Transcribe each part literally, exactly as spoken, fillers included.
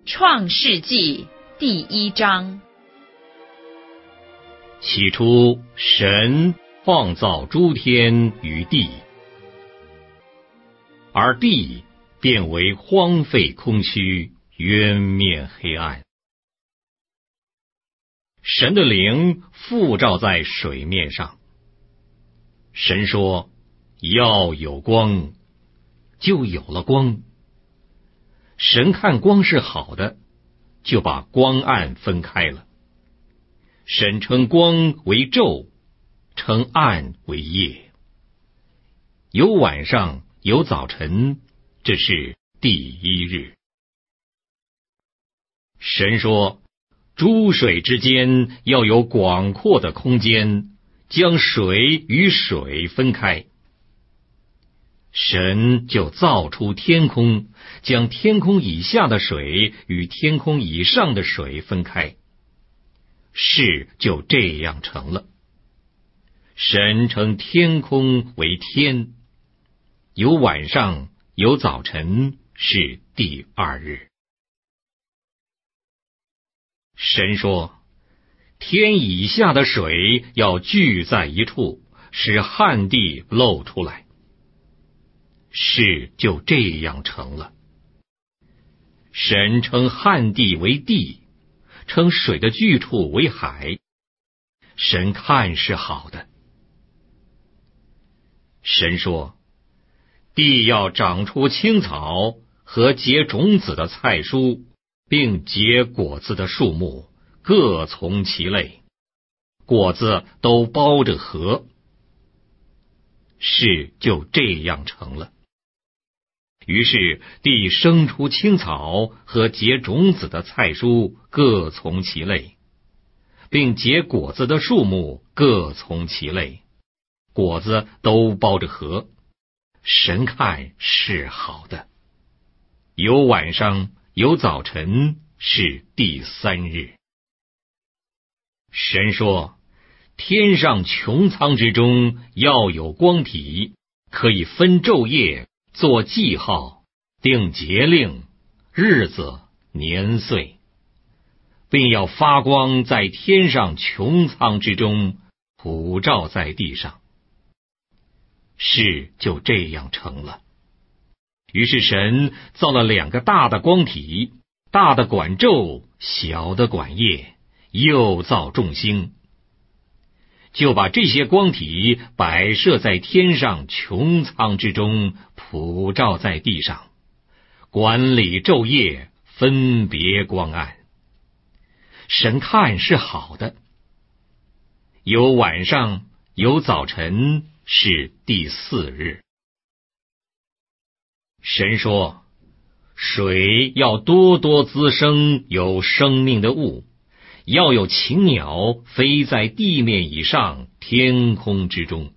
创世纪第一章。 起初，神创造诸天与地，而地变为荒废空虚，渊面黑暗。神的灵覆照在水面上。神说：要有光，就有了光。神看光是好的，就把光暗分开了。神称光为昼，称暗为夜。有晚上，有早晨，这是第一日。神说：诸水之间要有广阔的空间，将水与水分开。神就造出天空，将天空以下的水与天空以上的水分开。事就这样成了。神称天空为天，有晚上，有早晨，是第二日。神说：天以下的水要聚在一处，使旱地露出来。事就这样成了。神称旱地为地，称水的聚处为海。神看是好的。神说：地要长出青草和结种子的菜蔬，并结果子的树木，各从其类，果子都包着核。事就这样成了。于是地生出青草和结种子的菜蔬，各从其类，并结果子的树木，各从其类，果子都包着核。神看是好的。有晚上，有早晨，是第三日。神说：天上穹苍之中要有光体，可以分昼夜，做记号，定节令，日子，年岁，并要发光在天上穹苍之中，普照在地上。事就这样成了。于是神造了两个大的光体，大的管昼，小的管夜，又造众星，就把这些光体摆设在天上穹苍之中，普照在地上，管理昼夜，分别光暗。神看是好的。有晚上，有早晨，是第四日。神说：水要多多滋生有生命的物，要有禽鸟飞在地面以上，天空之中。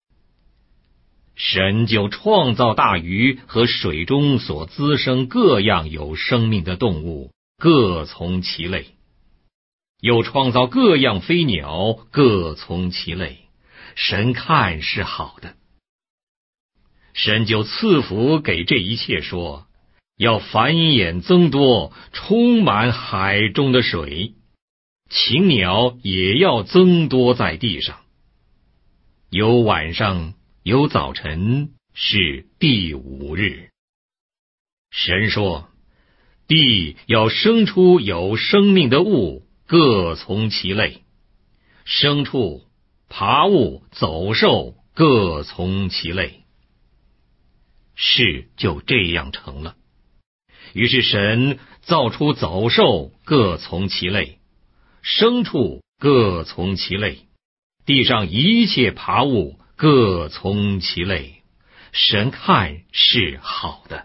神就创造大鱼和水中所滋生各样有生命的动物，各从其类。又创造各样飞鸟，各从其类。神看是好的。神就赐福给这一切，说：要繁衍增多，充满海中的水，禽鸟也要增多在地上。有晚上，有早晨，是第五日。神说：地要生出有生命的物，各从其类，牲畜、爬物、走兽，各从其类。事就这样成了。于是神造出走兽，各从其类，牲畜各从其类，地上一切爬物各从其类。神看是好的。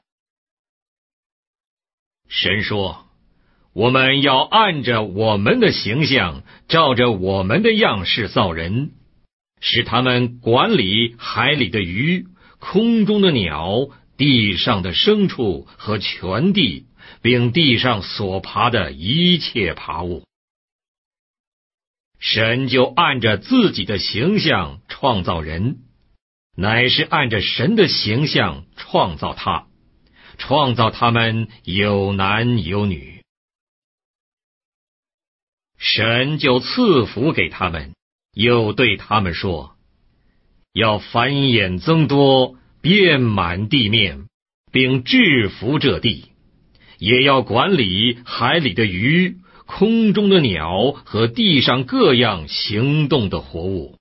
神说：我们要按着我们的形象，照着我们的样式造人，使他们管理海里的鱼，空中的鸟，地上的牲畜和全地，并地上所爬的一切爬物。神就按着自己的形象创造人，乃是按着神的形象创造他，创造他们有男有女， 神就赐福给他们，又对他们说，要繁衍增多，遍满地面，并制服这地，也要管理海里的鱼，空中的鸟和地上各样行动的活物。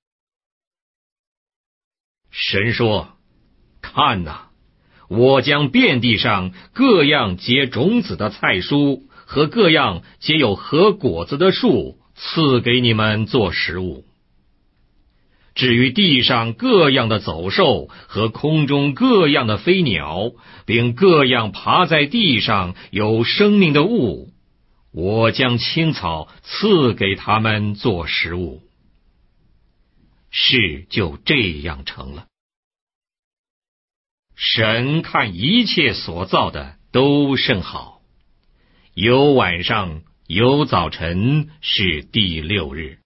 神说，看哪，我将遍地上各样结种子的菜蔬和各样结有核果子的树赐给你们做食物。至于地上各样的走兽和空中各样的飞鸟，并各样爬在地上有生命的物，我将青草赐给他们做食物。事就这样成了。神看一切所造的都甚好，有晚上有早晨，是第六日。